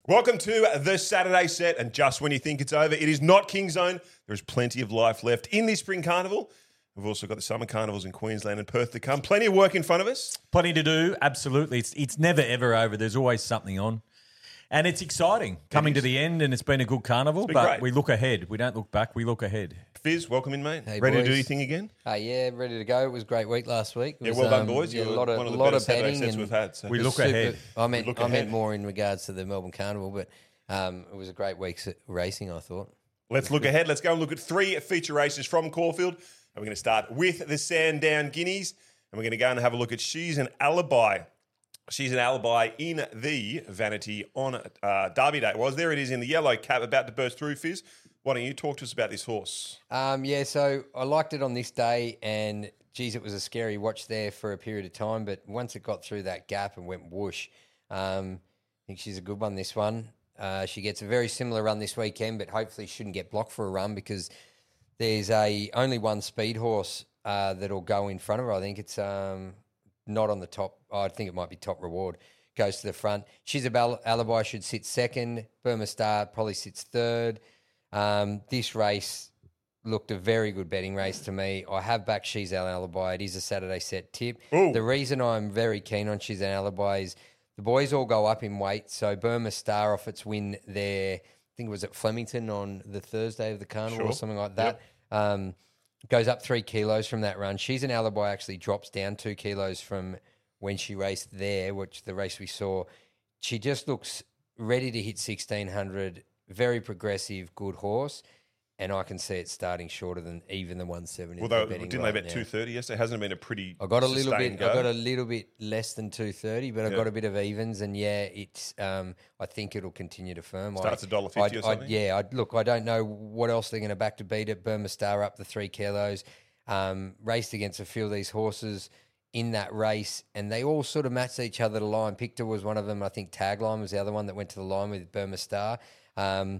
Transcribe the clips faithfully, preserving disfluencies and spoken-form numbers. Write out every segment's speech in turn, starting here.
Welcome to the Saturday set, and just when you think it's over, it is not King Zone. There is plenty of life left in this Spring Carnival. We've also got the Summer Carnivals in Queensland and Perth to come. Plenty of work in front of us. Plenty to do, absolutely. It's it's never, ever over. There's always something on. And it's exciting coming to the end, and it's been a good carnival, been but great. we look ahead. We don't look back, we look ahead. Fizz, welcome in, mate. Hey, Ready boys. to do your thing again? Uh, yeah, ready to go. It was a great week last week. It Yeah, was, well done, um, boys. Yeah, You a were lot of, one of the lot better of Saturday betting. sets and we've had. So. We it was look super- ahead. I meant, We look I meant ahead. more in regards to the Melbourne Carnival, but um, it was a great week's racing, I thought. Let's look ahead. Let's go and look at three feature races from Caulfield. And we're going to start with the Sandown Guineas. And we're going to go and have a look at She's an Alibi. She's an Alibi in the Vanity on uh, Derby Day. Was there it is in the yellow cap about to burst through, Fizz. Why don't you talk to us about this horse? Um, yeah, so I liked it on this day, and geez, it was a scary watch there for a period of time. But once it got through that gap and went whoosh, um, I think she's a good one. This one, uh, she gets a very similar run this weekend, but hopefully shouldn't get blocked for a run because there's a only one speed horse uh, that'll go in front of her. I think it's um, not on the top. Oh, I think it might be Top Reward. Goes to the front. She's a Al- Alibi should sit second. Burma Star probably sits third. Um, this race looked a very good betting race to me. I have backed She's an Alibi. It is a Saturday set tip. Ooh. The reason I'm very keen on She's an Alibi is the boys all go up in weight. So Burma Star off its win there, I think it was at Flemington on the Thursday of the carnival Sure. or something like that. Um, goes up three kilos from that run. She's an Alibi actually drops down two kilos from when she raced there, which the race we saw. She just looks ready to hit sixteen hundred. Very progressive, good horse, and I can see it starting shorter than even the one seventy. Well, they, didn't they bet two thirty yesterday? Hasn't it been a pretty I got a little sustained bit. go? I got a little bit less than two thirty, but I Yeah. got a bit of evens, and yeah, it's. Um, I think it'll continue to firm. Starts I- at one dollar fifty I'd- or I'd- something? Yeah, I'd, look, I don't know what else they're going to back to beat it. Burma Star up the three kilos, um, raced against a few of these horses in that race, and they all sort of matched each other to line. Pictor was one of them. I think Tagline was the other one that went to the line with Burma Star. Um,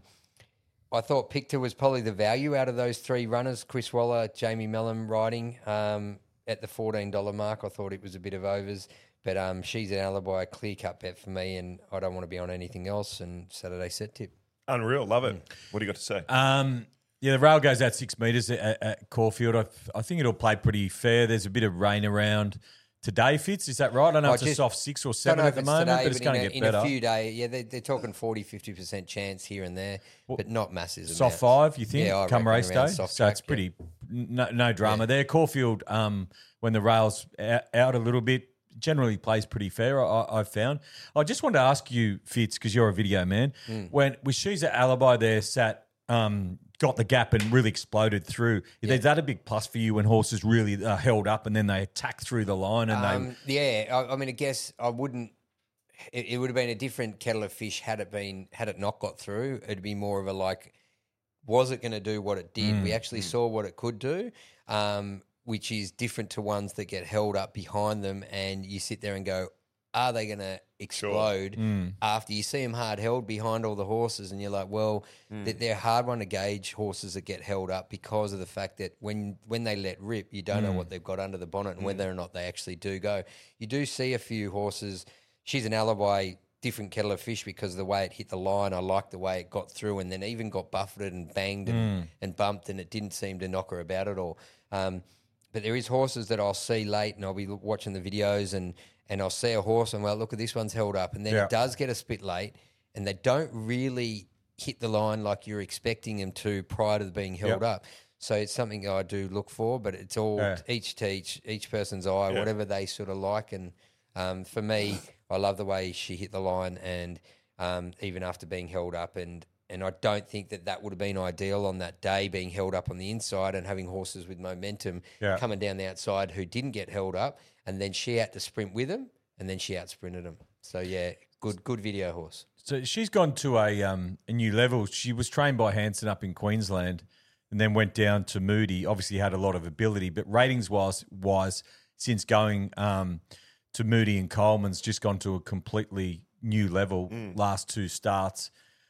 I thought Pictor was probably the value out of those three runners. Chris Waller, Jamie Mellon riding um, at the fourteen dollars mark. I thought it was a bit of overs, but um, She's an Alibi, a clear-cut bet for me, and I don't want to be on anything else, and Saturday set tip. Unreal. Love it. What do you got to say? Um, yeah, the rail goes out six metres at, at Caulfield. I, I think it'll play pretty fair. There's a bit of rain around today, Fitz. Is that right? I know I it's a just soft six or Don't seven know at if the it's moment, today, but it's going in to a, get in better. a few days, yeah, they, they're talking forty, fifty percent chance here and there, but not massive Soft amounts. five, you think, Yeah, I come reckon race around day? soft So it's track, pretty, no, no drama there. Caulfield, um, when the rail's out, out a little bit, generally plays pretty fair, I, I've found. I just wanted to ask you, Fitz, because you're a video man, Mm. when with She's an Alibi there sat, um, got the gap and really exploded through, is that a big plus for you when horses really are held up and then they attack through the line and they... Um, yeah, I, I mean, I guess I wouldn't. It, it would have been a different kettle of fish had it been had it not got through. It'd be more of a like, was it going to do what it did? We actually saw what it could do, um, which is different to ones that get held up behind them, and you sit there and go, are they going to explode after you see them hard held behind all the horses? And you're like, well, they- they're a hard one to gauge, horses that get held up, because of the fact that when when they let rip, you don't know what they've got under the bonnet and whether or not they actually do go. You do see a few horses. She's an Alibi, different kettle of fish because of the way it hit the line. I liked the way it got through and then even got buffeted and banged and, and bumped, and it didn't seem to knock her about at all. Um, but there is horses that I'll see late, and I'll be watching the videos, and and I'll see a horse and, well, look at this one's held up. And then Yeah. it does get a spit late, and they don't really hit the line like you're expecting them to prior to being held Yep. up. So it's something I do look for, but it's all Yeah. each to each, each person's eye, Yeah. whatever they sort of like. And um, for me, I love the way she hit the line, and um, even after being held up, and and I don't think that that would have been ideal on that day, being held up on the inside and having horses with momentum Yeah. coming down the outside who didn't get held up, and then she had to sprint with them, and then she out sprinted them. So yeah, good good video horse. So she's gone to a um, a new level. She was trained by Hanson up in Queensland and then went down to Moody. Obviously had a lot of ability, but ratings-wise, wise, since going um, to Moody and Coleman's, just gone to a completely new level last two starts.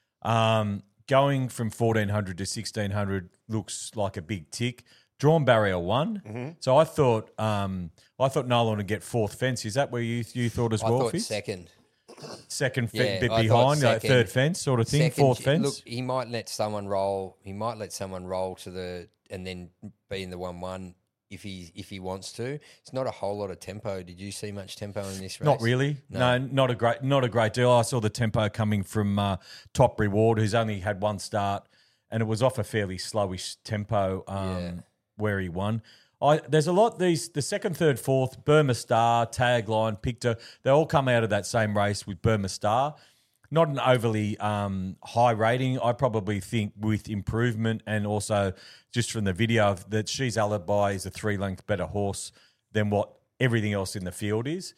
Um, going from fourteen hundred to sixteen hundred looks like a big tick. Drawn barrier one. So I thought um, I thought Nolan would get fourth fence. Is that where you you thought as I well, thought Fitz? second. second fe- Yeah, bit I thought behind, like second- third fence sort of thing, Second, fourth fence. Look, he might let someone roll. He might let someone roll to the and then be in the one-one if he if he wants to. It's not a whole lot of tempo. Did you see much tempo in this race? Not really. No. no, not a great, not a great deal. I saw the tempo coming from uh, Top Reward, who's only had one start, and it was off a fairly slowish tempo um, Yeah. where he won. I, there's a lot. These the second, third, fourth, Burma Star, Tagline, Pictor. They all come out of that same race with Burma Star. Not an overly um, high rating. I probably think with improvement and also just from the video of that She's Alibi is a three length better horse than what everything else in the field is.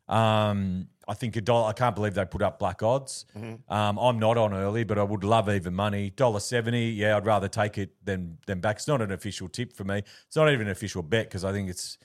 Um, I think a dollar. I can't believe they put up black odds. Mm-hmm. Um, I'm not on early, but I would love even money. Dollar seventy. Yeah, I'd rather take it than than back. It's not an official tip for me. It's not even an official bet because I think it's.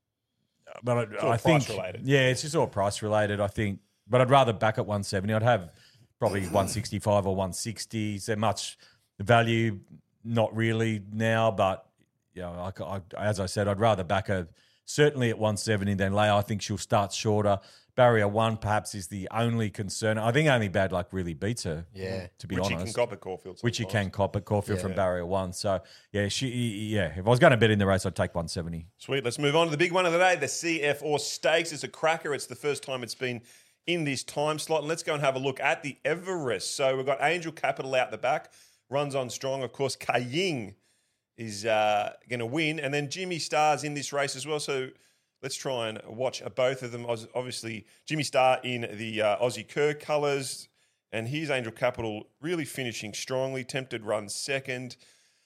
But I, all I think price related. yeah, it's just all price related. I think, but I'd rather back at one seventy. I'd have probably one sixty-five or one sixty. Is there much value? Not really now, but you know, I, I, as I said, I'd rather back her certainly at one seventy than Leia. I think she'll start shorter. Barrier one perhaps is the only concern. I think only Bad Luck really beats her. Yeah. to be Which honest, you can cop at Caulfield. which you sometimes. can cop at Caulfield Yeah. from Barrier one. So yeah, she yeah. If I was going to bet in the race, I'd take one seventy. Sweet. Let's move on to the big one of the day, the C F or Stakes. It's a cracker. It's the first time it's been in this time slot. And let's go and have a look at the Everest. So we've got Angel Capital out the back. Runs on strong. Of course, Kaying is uh, going to win. And then Jimmy Star's in this race as well. So let's try and watch both of them. Os- Obviously, Jimmy Star in the uh, Aussie Kerr colours. And here's Angel Capital really finishing strongly. Tempted runs second.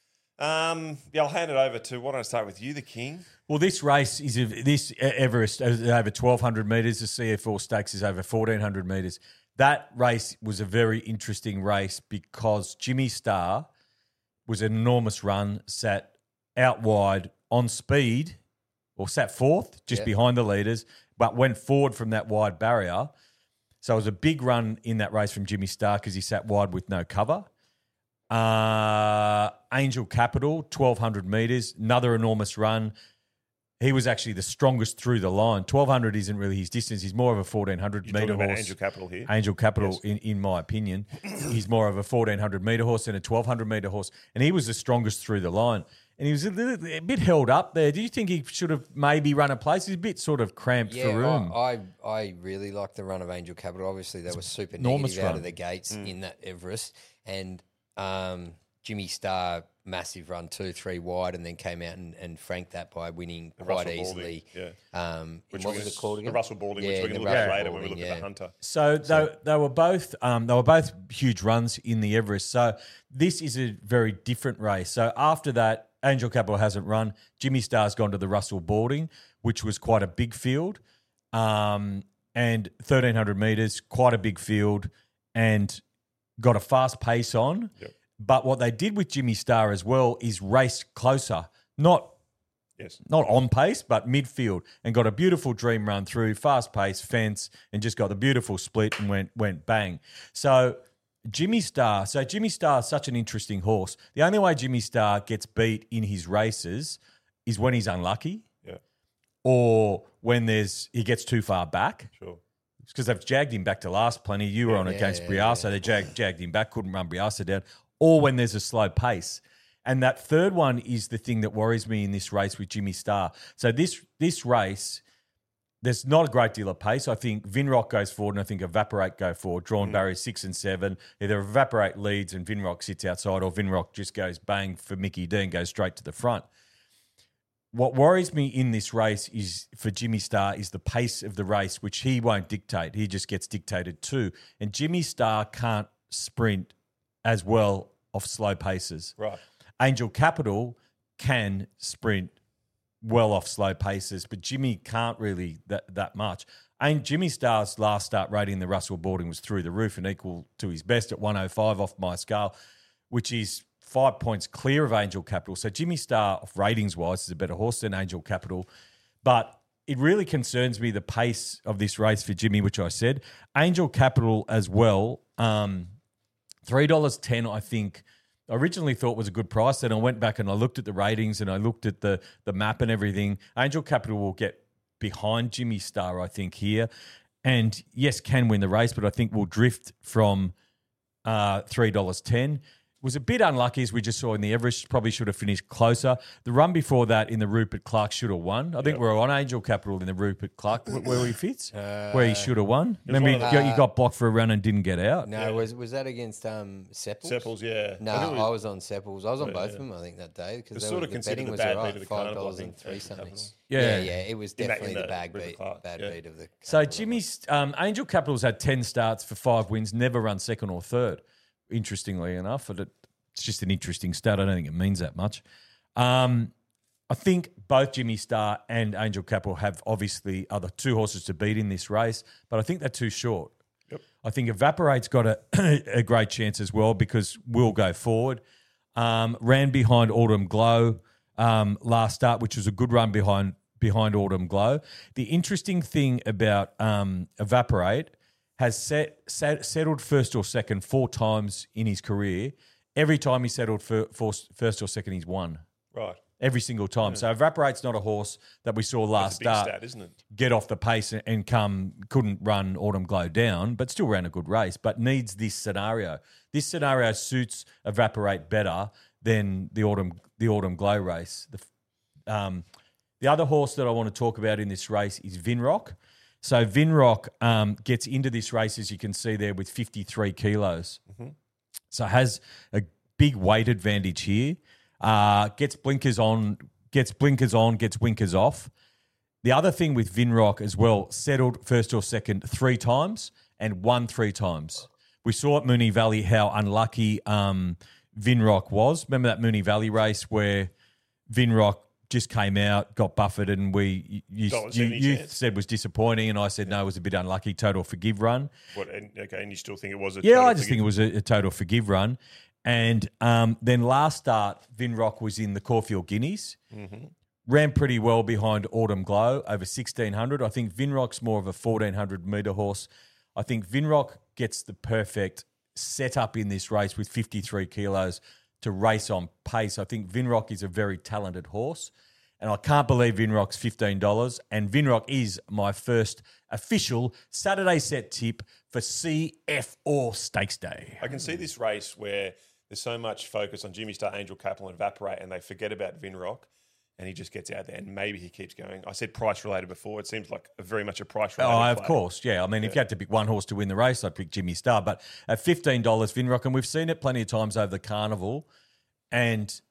Um, yeah, I'll hand it over to, why don't I start with you, the King? Well, this race is this Everest is over twelve hundred metres. The C F four Stakes is over fourteen hundred metres. That race was a very interesting race because Jimmy Star was an enormous run, sat out wide on speed, or sat fourth, just Yeah. behind the leaders, but went forward from that wide barrier. So it was a big run in that race from Jimmy Star because he sat wide with no cover. Uh, Angel Capital, twelve hundred metres, another enormous run. He was actually the strongest through the line. twelve hundred isn't really his distance. He's more of a fourteen hundred You're metre talking about horse. Angel Capital here. Angel Capital, Yes. in, in my opinion, he's more of a fourteen hundred metre horse than a twelve hundred metre horse. And he was the strongest through the line. And he was a, little, a bit held up there. Do you think he should have maybe run a place? He's a bit sort of cramped Yeah, for room. I, I I really like the run of Angel Capital. Obviously, they were super enormous negative out run. of the gates Mm. in that Everest, and um, Jimmy Star massive run two three wide, and then came out and, and franked that by winning The quite Russell easily. Balding, Um, Which what was was it called the again? Russell Balding, which Yeah, we're going the to look at Russell later when we look Balding, at the yeah. Hunter. So they, they were both um, they were both huge runs in the Everest. So this is a very different race. So after that, Angel Capital hasn't run. Jimmy Star's gone to the Russell Balding, which was quite a big field, um, and thirteen hundred metres, quite a big field, and got a fast pace on. Yep. But what they did with Jimmy Star as well is race closer, not Yes. not on pace, but midfield, and got a beautiful dream run through, fast pace, fence, and just got the beautiful split and went went bang. So Jimmy Star, so Jimmy Star is such an interesting horse. The only way Jimmy Star gets beat in his races is when he's unlucky Yeah, or when there's he gets too far back. sure. Because they've jagged him back to last plenty. You were on Yeah, against yeah, Briasa. They jagged, jagged him back, couldn't run Briasa down. Or when there's a slow pace. And that third one is the thing that worries me in this race with Jimmy Star. So this this race, there's not a great deal of pace. I think Vinrock goes forward and I think Evaporate go forward. Drawn barriers six and seven. Either Evaporate leads and Vinrock sits outside or Vinrock just goes bang for Mickey D and goes straight to the front. What worries me in this race is for Jimmy Star is the pace of the race, which he won't dictate. He just gets dictated to. And Jimmy Star can't sprint as well off slow paces. Right. Angel Capital can sprint well off slow paces, but Jimmy can't really that, that much. And Jimmy Star's last start rating in the Russell Balding was through the roof and equal to his best at one oh five off my scale, which is five points clear of Angel Capital. So Jimmy Star, ratings-wise, is a better horse than Angel Capital. But it really concerns me the pace of this race for Jimmy, which I said. Angel Capital as well, um, three dollars ten, I think, I originally thought was a good price. Then I went back and I looked at the ratings and I looked at the, the map and everything. Angel Capital will get behind Jimmy Star, I think, here. and yes, can win the race, but I think will drift from uh, three dollars ten. Was a bit unlucky, as we just saw in the Everest. Probably should have finished closer. The run before that in the Rupert Clark should have won. I think Yep. we're on Angel Capital in the Rupert Clark, wh- where he fits, Uh, where he should have won. Remember, one you of got, you got blocked for a run and didn't get out. No, was was that against um, Seppels? Seppels, yeah. No, I think it was- I was on Seppels. I was on Yeah, both yeah. of them, I think, that day It because was the sort of considered betting the was bad all beat right, of the five carnival, I dollars think, and three yeah, something. Capital. Yeah. Yeah, yeah, it was In that- definitely in the the bag Rupert beat, Clark, bad yeah. beat of the. So Capital. Jimmy's um, Angel Capital's had ten starts for five wins, never run second or third. Interestingly enough, but it, it's just an interesting stat. I don't think it means that much. Um, I think both Jimmy Star and Angel Capital have obviously other two horses to beat in this race, but I think they're too short. Yep. I think Evaporate's got a, a great chance as well because we'll go forward. Um, ran behind Autumn Glow um, last start, which was a good run behind behind Autumn Glow. The interesting thing about um, Evaporate has set, set, settled first or second four times in his career. Every time he settled for, for first or second, he's won. Right. Every single time. So Evaporate's not a horse that we saw last That's a big start stat, isn't it? get off the pace and- and come, couldn't run Autumn Glow down, but still ran a good race, but needs this scenario. This scenario suits Evaporate better than the Autumn the Autumn Glow race. The, um, the other horse that I want to talk about in this race is Vinrock. So Vinrock um, gets into this race, as you can see there, with fifty-three kilos. So has a big weight advantage here. Uh, gets blinkers on, gets blinkers on, gets winkers off. The other thing with Vinrock as well, settled first or second three times and won three times. We saw at Moonee Valley how unlucky um, Vinrock was. Remember that Moonee Valley race where Vinrock just came out, got buffeted, and we you, Don't you, see any you chance. said was disappointing, and I said no, it was a bit unlucky. Total forgive run. What? And, okay, and you still think it was a Yeah, total I just think it forgive- was a, a total forgive run. And um, then last start, Vinrock was in the Caulfield Guineas. Mm-hmm. Ran pretty well behind Autumn Glow, over sixteen hundred. I think Vinrock's more of a fourteen hundred metre horse. I think Vinrock gets the perfect setup in this race with fifty-three kilos to race on pace. I think Vinrock is a very talented horse. And I can't believe Vinrock's fifteen dollars. And Vinrock is my first official Saturday set tip for C F O Stakes Day. I can see this race where there's so much focus on Jimmy Star, Angel Capital, and Evaporate, and they forget about Vinrock, and he just gets out there, and maybe he keeps going. I said price related before. It seems like a, very much a price related. Oh, of play. course, yeah. I mean, if you had to pick one horse to win the race, I'd pick Jimmy Star. But at fifteen dollars, Vinrock, and we've seen it plenty of times over the carnival, and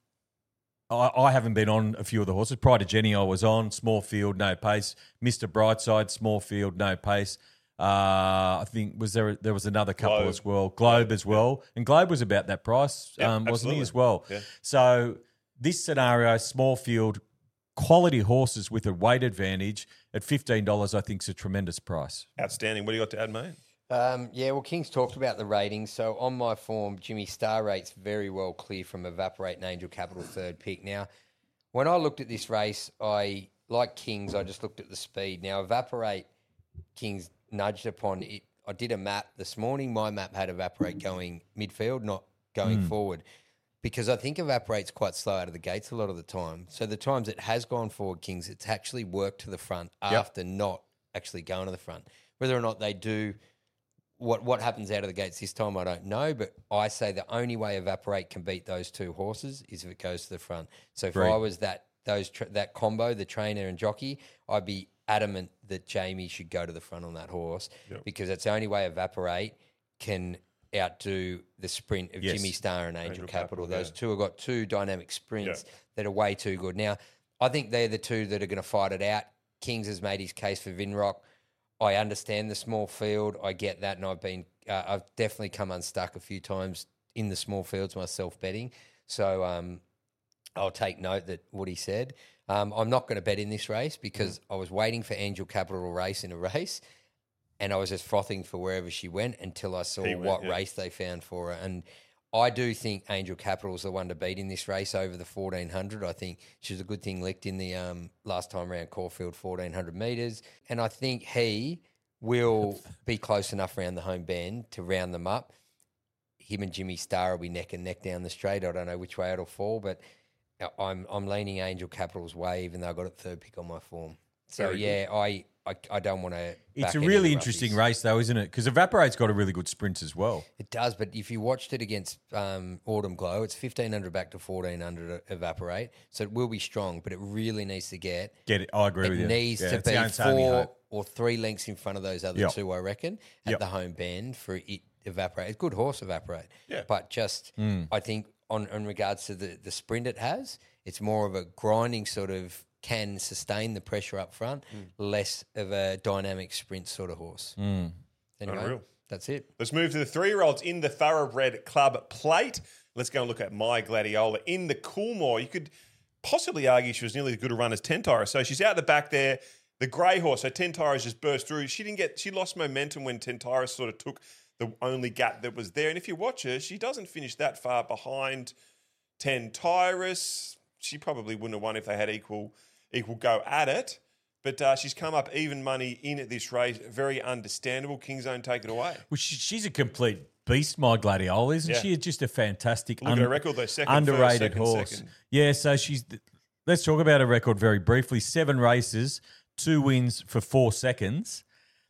I, I haven't been on a few of the horses. Prior to Jenny, I was on small field, no pace. Mister Brightside, small field, no pace. Uh, I think was there there was another couple Globe. as well, Globe as well, and Globe was about that price, Yep, um, wasn't he absolutely. as well? Yeah. So this scenario, small field, quality horses with a weight advantage at fifteen dollars, I think is a tremendous price. Outstanding. What do you got to add, mate? Um, yeah, well, King's talked about the ratings. So on my form, Jimmy Star rates very well clear from Evaporate and Angel Capital third pick. Now, when I looked at this race, I like King's. I just looked at the speed. Now, Evaporate, King's nudged upon it. I did a map this morning. My map had Evaporate going midfield, not going forward, because I think Evaporate's quite slow out of the gates a lot of the time. So the times it has gone forward, Kings, it's actually worked to the front after not actually going to the front. Whether or not they do. What what happens out of the gates this time, I don't know, but I say the only way Evaporate can beat those two horses is if it goes to the front. So if Agreed. I was that those tra- that combo, the trainer and jockey, I'd be adamant that Jamie should go to the front on that horse Yep. because that's the only way Evaporate can outdo the sprint of Yes. Jimmy Star and Angel, Angel Capital. Capital, Those yeah. two have got two dynamic sprints Yeah. that are way too good. Now, I think they're the two that are going to fight it out. Kings has made his case for Vinrock. I understand the small field. I get that, and I've been, uh, I've definitely come unstuck a few times in the small fields myself betting. So um, I'll take note that what he said. Um, I'm not going to bet in this race because I was waiting for Angel Capital to race in a race, and I was just frothing for wherever she went until I saw He went, what yeah. race they found for her. And I do think Angel Capital is the one to beat in this race over the fourteen hundred. I think she's a good thing licked in the um, last time around Caulfield, fourteen hundred metres. And I think he will be close enough around the home bend to round them up. Him and Jimmy Star will be neck and neck down the straight. I don't know which way it'll fall, but I'm I'm leaning Angel Capital's way, even though I got it third pick on my form. So Very yeah, I, I I don't want to. It's a really interesting race, though, isn't it? Because Evaporate's got a really good sprint as well. It does, but if you watched it against um, Autumn Glow, it's fifteen hundred back to fourteen hundred Evaporate. So it will be strong, but it really needs to get. Get it? I agree It with you. needs Yeah, to it's the be only only four hope. or three lengths in front of those other Yep. two, I reckon, at Yep. the home bend for it Evaporate. It's a good horse, Evaporate. Yeah. But just, Mm. I think, on in regards to the, the sprint it has, it's more of a grinding sort of can sustain the pressure up front, Mm. less of a dynamic sprint sort of horse. Mm. Anyway, Unreal. that's it. Let's move to the three-year-olds in the Thoroughbred Club Plate. Let's go and look at My Gladiola in the Coolmore. You could possibly argue she was nearly as good a run as Tentire. So she's out the back there. The grey horse, so Tentire just burst through. She didn't get. She lost momentum when Tentire sort of took the only gap that was there. And if you watch her, she doesn't finish that far behind Tentire. She probably wouldn't have won if they had equal equal go at it. But uh, she's come up even money in this race. Very understandable. King's Own, take it away. Well, she, she's a complete beast, My Gladiola, isn't Yeah. she? Just a fantastic, Look at her record though, second, underrated first, second, horse. second. Yeah, so she's. Let's talk about her record very briefly. Seven races, two wins for four seconds,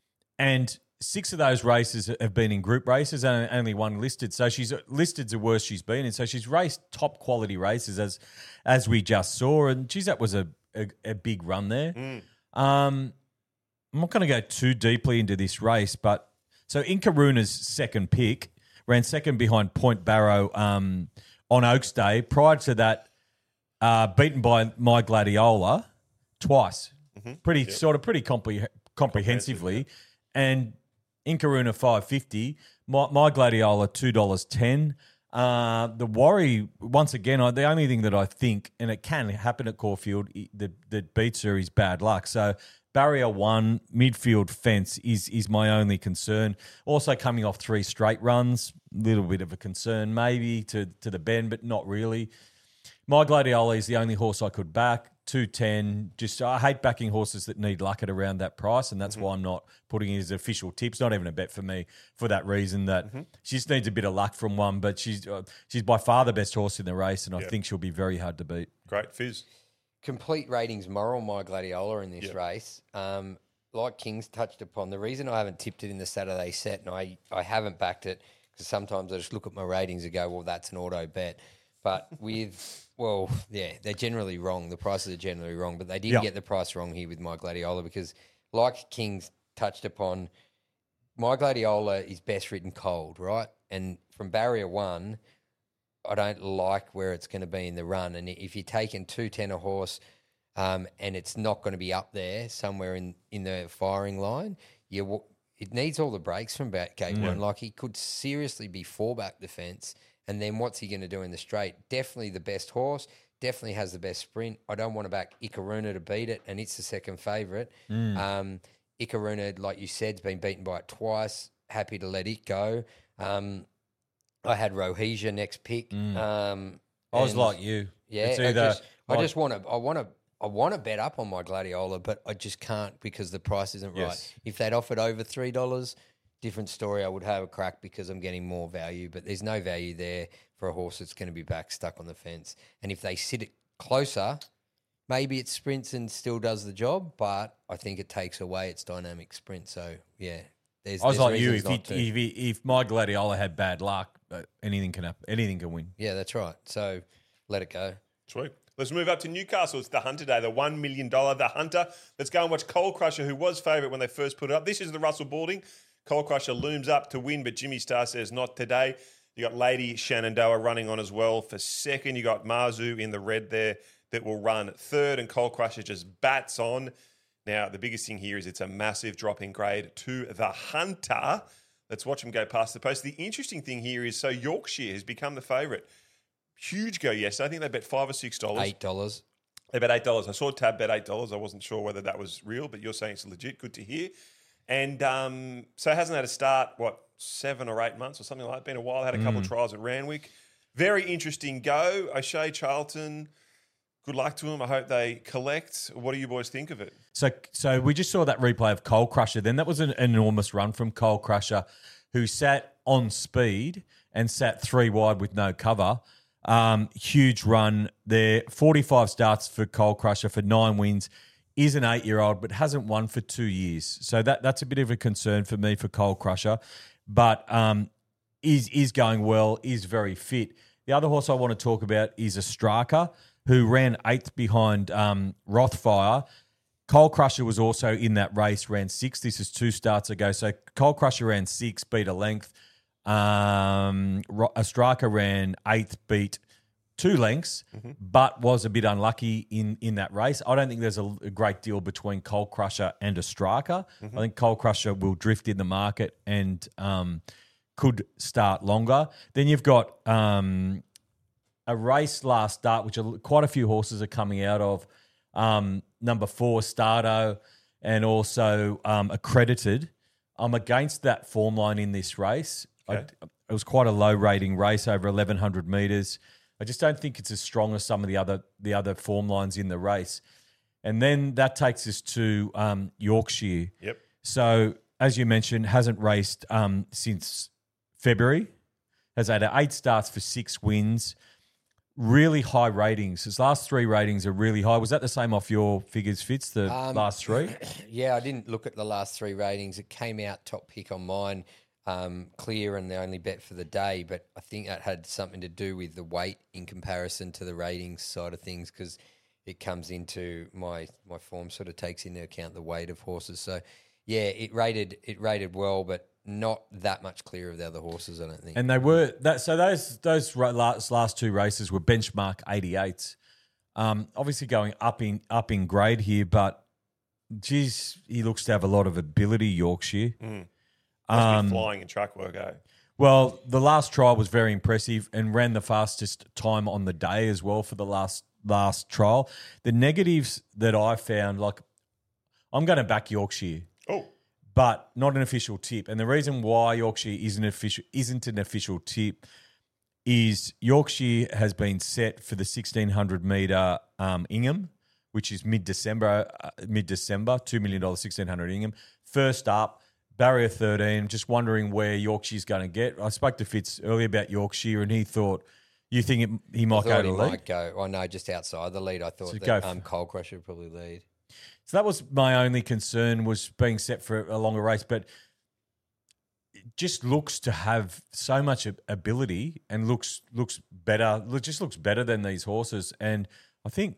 and six of those races have been in group races, and only one listed. So she's listed's the worst she's been in. So she's raced top quality races as as we just saw, and geez, that was a a, a big run there. Mm. Um, I'm not going to go too deeply into this race, but so Inkaruna's second pick ran second behind Point Barrow um, on Oaks Day. Prior to that, uh, beaten by My Gladiola twice, Mm-hmm. pretty sort of pretty compre- comprehensively, and Inkaruna five fifty, My, My Gladiola two dollars ten. Uh, the worry, once again, I, the only thing that I think, and it can happen at Caulfield, i- that, that beats her is bad luck. So barrier one, midfield fence is is my only concern. Also coming off three straight runs, little bit of a concern maybe to, to the bend, but not really. My Gladiola is the only horse I could back. two ten. Just I hate backing horses that need luck at around that price, and that's Mm-hmm. why I'm not putting it as official tips. Not even a bet for me for that reason. That Mm-hmm. she just needs a bit of luck from one, but she's uh, she's by far the best horse in the race, and I Yeah. think she'll be very hard to beat. Great. Fizz. Complete ratings moral, My Gladiola in this Yep. race. Um, like King's touched upon, the reason I haven't tipped it in the Saturday set and I, I haven't backed it because sometimes I just look at my ratings and go, well, that's an auto bet. But with, well, yeah, they're generally wrong. The prices are generally wrong, but they didn't Yeah. get the price wrong here with My Gladiola because, like King's touched upon, My Gladiola is best written cold, right? And from barrier one, I don't like where it's going to be in the run. And if you're taking two ten a horse um, and it's not going to be up there somewhere in, in the firing line, you w- it needs all the breaks from back gate one. Like he could seriously be four back the fence. And then what's he going to do in the straight? Definitely the best horse. Definitely has the best sprint. I don't want to back Ikaruna to beat it, and it's the second favourite. Um, Ikaruna, like you said, has been beaten by it twice. Happy to let it go. Um, I had Rohesia next pick. Um, I was and- like you. yeah, It's I either just, I like- just want to, I want to, I want to bet up on My Gladiola, but I just can't because the price isn't Yes. right. If they'd offered over three dollars, different story. I would have a crack because I'm getting more value, but there's no value there for a horse that's going to be back stuck on the fence. And if they sit it closer, maybe it sprints and still does the job, but I think it takes away its dynamic sprint. So yeah, there's. I was there's like you. reasons If he, not to. if, he, if My Gladiola had bad luck, uh, anything can happen. Anything can win. Yeah, that's right. So let it go. Sweet. Let's move up to Newcastle. It's the Hunter Day, the one million dollars The Hunter. Let's go and watch Coal Crusher, who was favourite when they first put it up. This is the Russell Balding. Coal Crusher looms up to win, but Jimmy Star says not today. You got Lady Shenandoah running on as well for second. You got Marzu in the red there that will run third, and Coal Crusher just bats on. Now, the biggest thing here is it's a massive drop in grade to the Hunter. Let's watch him go past the post. The interesting thing here is so Yorkshire has become the favourite. Huge go yesterday. I think they bet five or six dollars. Eight dollars. They bet eight dollars. I saw Tab bet eight dollars. I wasn't sure whether that was real, but you're saying it's legit. Good to hear. And um, so it hasn't had a start, what, seven or eight months or something like that. Been a while. Had a couple of trials at Randwick. Very interesting go. O'Shea, Charlton, good luck to them. I hope they collect. What do you boys think of it? So, so we just saw that replay of Coal Crusher. Then that was an enormous run from Coal Crusher, who sat on speed and sat three wide with no cover. Um, huge run there. forty-five starts for Coal Crusher for nine wins is an eight-year-old, but hasn't won for two years. So that that's a bit of a concern for me for Coal Crusher, but um, is is going well, is very fit. The other horse I want to talk about is Astraka, who ran eighth behind um, Rothfire. Coal Crusher was also in that race, ran sixth. This is two starts ago. So Coal Crusher ran six, beat a length. Um, Astraka ran eighth, beat two lengths, mm-hmm. but was a bit unlucky in, in that race. I don't think there's a, a great deal between Coal Crusher and Astraka. Mm-hmm. I think Coal Crusher will drift in the market and um, could start longer. Then you've got um, a race last start, which are, quite a few horses are coming out of. Um, number four, Stardo, and also um, Accredited. I'm against that form line in this race. Okay. I, it was quite a low rating race over eleven hundred metres. I just don't think it's as strong as some of the other the other form lines in the race. And then that takes us to um, Yorkshire. Yep. So, as you mentioned, hasn't raced um, since February. Has had eight starts for six wins. Really high ratings. His last three ratings are really high. Was that the same off your figures, Fitz, the um, last three? Yeah, I didn't look at the last three ratings. It came out top pick on mine. Um, clear and the only bet for the day, but I think that had something to do with the weight in comparison to the ratings side of things, because it comes into my my form sort of takes into account the weight of horses. So yeah, it rated it rated well, but not that much clearer of the other horses, I don't think. And they were that. So those those last last two races were benchmark eighty-eights. Um, obviously going up in up in grade here, but geez, he looks to have a lot of ability. Yorkshire. Mm. Must Um, be flying in track work, eh? Well, the last trial was very impressive and ran the fastest time on the day as well for the last last trial. The negatives that I found, like, I'm going to back Yorkshire, Oh, but not an official tip. And the reason why Yorkshire isn't official isn't an official tip is Yorkshire has been set for the sixteen hundred metre um, Ingham, which is mid December. Uh, mid December, two million dollars, sixteen hundred Ingham. First up. Barrier thirteen, just wondering where Yorkshire's going to get. I spoke to Fitz earlier about Yorkshire, and he thought, you think it, he might I go thought to he the lead? might go. Oh no, just outside the lead. I thought So that go um, Coal Crusher would probably lead. So that was my only concern, was being set for a longer race, but it just looks to have so much ability and looks looks better. Look, just looks better than these horses, and I think.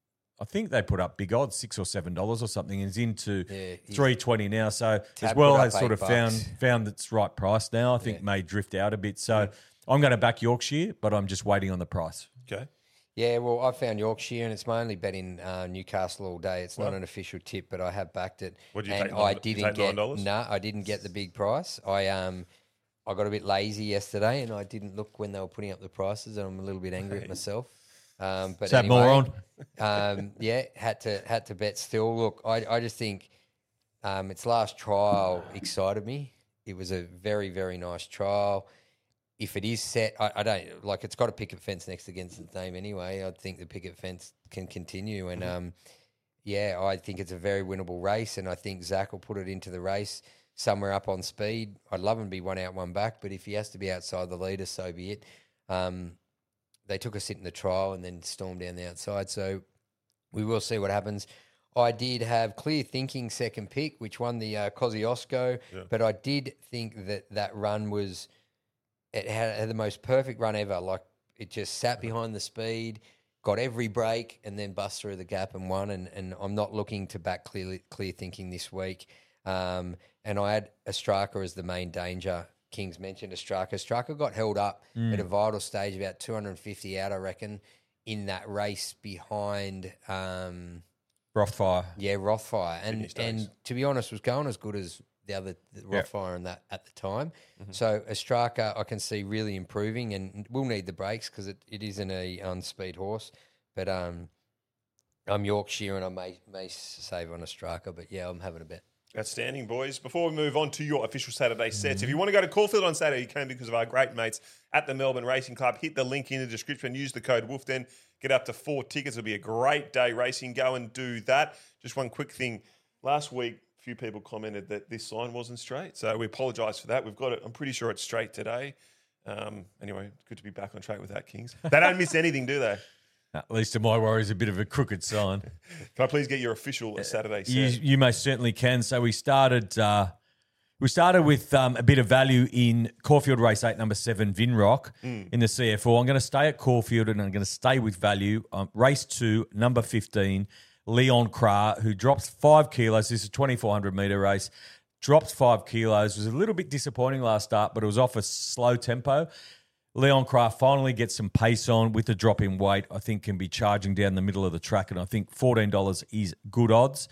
I think they put up big odds, six or seven dollars or something, and is into Yeah, three twenty now. So Tab as well put up has sort eight of found bucks. found its right price now. I think Yeah. may drift out a bit. So I'm going to back Yorkshire, but I'm just waiting on the price. okay. Yeah, well, I found Yorkshire, and it's my only bet in uh, Newcastle all day. It's Well. not an official tip, but I have backed it. What did you and take, I nine- you didn't take get nine dollars? no, I didn't get the big price. I um, I got a bit lazy yesterday, and I didn't look when they were putting up the prices, and I'm a little bit angry at myself. Um, but Is that anyway, moron? um, yeah, had to had to bet still. Look, I I just think um, its last trial excited me. It was a very very nice trial. If it is set, I, I don't like. It's got a picket fence next against its name anyway. I think the picket fence can continue, and um, yeah, I think it's a very winnable race, and I think Zach will put it into the race somewhere up on speed. I'd love him to be one out, one back, but if he has to be outside the leader, so be it. Um, They took a sit in the trial and then stormed down the outside. So we will see what happens. I did have Clear Thinking second pick, which won the uh, Kosciuszko, Yeah. but I did think that that run was, it had, had the most perfect run ever. Like, it just sat behind the speed, got every break, and then bust through the gap and won. And, and I'm not looking to back Clear, Clear Thinking this week. Um, and I had Astraka as the main danger. Kings mentioned Astraka. Astraka got held up Mm. at a vital stage, about two hundred fifty out, I reckon, in that race behind, um, Rothfire. yeah, Rothfire. Sydney And Stakes. and to be honest, was going as good as the other the Yeah. Rothfire in that at the time. Mm-hmm. So Astraka, I can see really improving, and will need the brakes because it, it isn't a unspeed horse. But um, I'm Yorkshire, and I may may save on Astraka. But yeah, I'm having a bet. Outstanding, boys. Before we move on to your official Saturday sets, if you want to go to Caulfield on Saturday, you can because of our great mates at the Melbourne Racing Club. Hit the link in the description. Use the code WOLFDEN. Get up to four tickets. It'll be a great day racing. Go and do that. Just one quick thing. Last week, a few people commented that this sign wasn't straight. So we apologise for that. We've got it. I'm pretty sure it's straight today. Um, anyway, good to be back on track with that, Kings. They don't miss anything, do they? At least to my worry is a bit of a crooked sign. Can I please get your official Saturday set? You, you most certainly can. So we started uh, we started with um, a bit of value in Caulfield Race eight, number seven, Vinrock mm. in the C F four. I'm going to stay at Caulfield and I'm going to stay with value. Um, race two, number fifteen, Leon Cra, who drops five kilos. This is a twenty-four hundred metre race. Dropped five kilos. Was a little bit disappointing last start, but it was off a slow tempo. Leon Craft finally gets some pace on with the drop in weight. I think can be charging down the middle of the track, and I think fourteen dollars is good odds.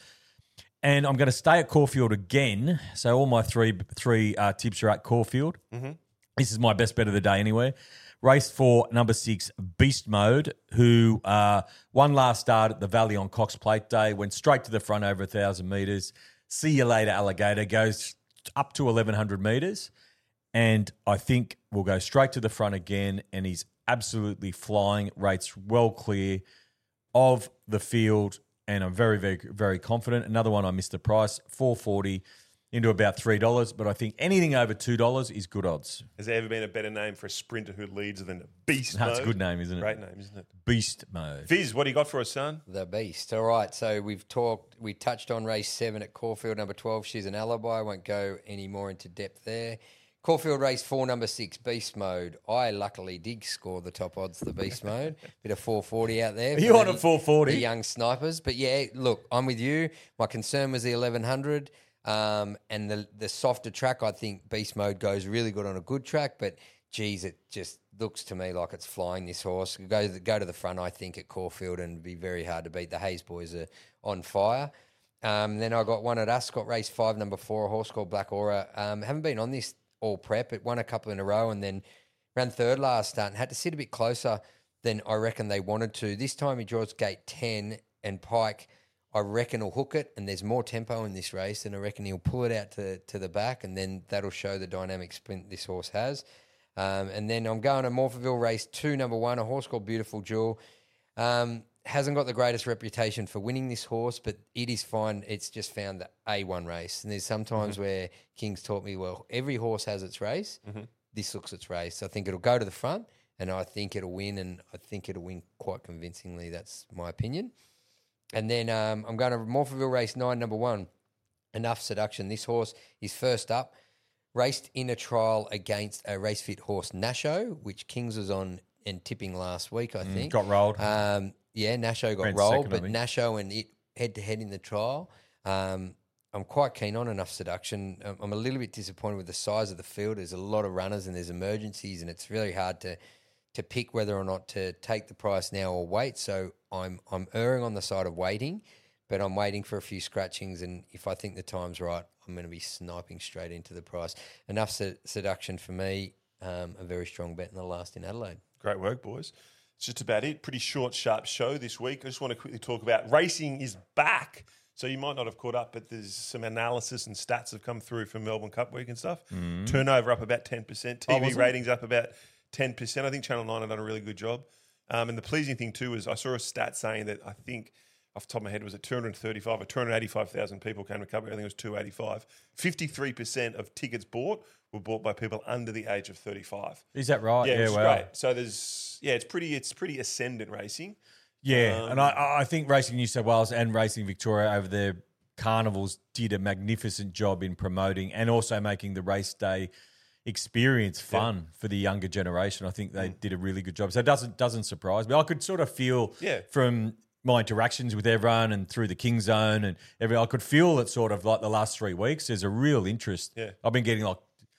And I'm going to stay at Caulfield again. So all my three three uh, tips are at Caulfield. Mm-hmm. This is my best bet of the day anyway. Race four, number six, Beast Mode, who uh, won last start at the Valley on Cox Plate Day, went straight to the front over one thousand metres. See you later, alligator, goes up to eleven hundred metres. And I think we'll go straight to the front again, and he's absolutely flying. Rates well clear of the field, and I'm very, very, very confident. Another one I missed the price, four forty into about three dollars, but I think anything over two dollars is good odds. Has there ever been a better name for a sprinter who leads than Beast That's Mode? a good name, isn't it? Great name, isn't it? Beast Mode. Fizz, what do you got for us, son? The Beast. All right, so we've talked, we touched on race seven at Caulfield, number twelve. She's an alibi. I won't go any more into depth there. Caulfield race four, number six, Beast Mode. I luckily did score the top odds, the Beast Mode. Bit of four forty out there. Are you on a four forty? The young snipers. But yeah, look, I'm with you. My concern was the eleven hundred. Um, and the the softer track, I think Beast Mode goes really good on a good track. But, geez, it just looks to me like it's flying, this horse. Go, go to the front, I think, at Caulfield, and be very hard to beat. The Hayes boys are on fire. Um, then I got one at Ascot, race five, number four, a horse called Black Aura. Um, haven't been on this all prep. It won a couple in a row and then ran third last start and had to sit a bit closer than I reckon they wanted to. This time he draws gate ten, and Pike, I reckon, will hook it, and there's more tempo in this race, and I reckon he'll pull it out to, to the back, and then that'll show the dynamic sprint this horse has. Um, and then I'm going to Morphettville race two, number one, a horse called Beautiful Jewel. Um, hasn't got the greatest reputation for winning this horse, but it is fine. It's just found the A one race. And there's sometimes mm-hmm. where King's taught me, well, every horse has its race. Mm-hmm. This looks its race. I think it'll go to the front, and I think it'll win, and I think it'll win quite convincingly. That's my opinion. And then um, I'm going to Morphettville race nine, number one, Enough Seduction. This horse is first up. Raced in a trial against a race fit horse, Nasho, which Kings was on and tipping last week, I think. Mm, got rolled. Um, yeah, Nasho got Ran rolled, second, but Nasho and it head to head in the trial. Um, I'm quite keen on Enough Seduction. I'm, I'm a little bit disappointed with the size of the field. There's a lot of runners and there's emergencies, and it's really hard to to pick whether or not to take the price now or wait. So I'm I'm erring on the side of waiting, but I'm waiting for a few scratchings, and if I think the time's right, I'm going to be sniping straight into the price. Enough se- Seduction for me, um, a very strong bet in the last in Adelaide. Great work, boys. It's just about it. Pretty short, sharp show this week. I just want to quickly talk about racing is back. So you might not have caught up, but there's some analysis and stats have come through for Melbourne Cup week and stuff. Mm. Turnover up about ten percent. T V oh, ratings up about ten percent. I think Channel nine have done a really good job. Um, and the pleasing thing too is I saw a stat saying that I think off the top of my head was it two hundred thirty-five or two hundred eighty-five thousand people came to Cup week. I think it was two hundred eighty-five. fifty-three percent of tickets bought were bought by people under the age of thirty-five. Is that right? Yeah, yeah it's wow. great. So there's yeah, it's pretty it's pretty ascendant racing. Yeah, um, and I, I think Racing New South Wales and Racing Victoria over their carnivals did a magnificent job in promoting and also making the race day experience fun yeah. for the younger generation. I think they mm. did a really good job. So it doesn't doesn't surprise me. I could sort of feel yeah. from my interactions with everyone and through the King Zone and every, I could feel that sort of like the last three weeks. There's a real interest. Yeah. I've been getting like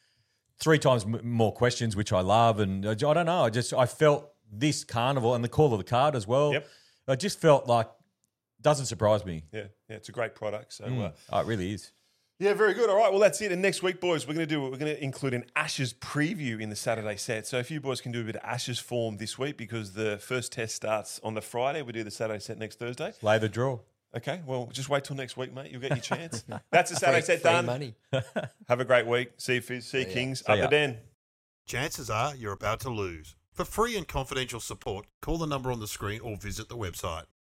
three times m- more questions, which I love, and I, I don't know. I just I felt this carnival and the call of the card as well. Yep. I just felt like doesn't surprise me. Yeah, yeah, it's a great product. So, mm. uh, oh, it really is. Yeah, very good. All right, well, that's it. And next week, boys, we're going to do we're going to include an Ashes preview in the Saturday set. So if you boys can do a bit of Ashes form this week, because the first test starts on the Friday, we do the Saturday set next Thursday. Lay the draw. Okay, well, just wait till next week, mate. You'll get your chance. That's the Saturday free, set free done. Money. Have a great week. See you, Fizz. See you, See Kings. ya. Up See the ya. den. Chances are you're about to lose. For free and confidential support, call the number on the screen or visit the website.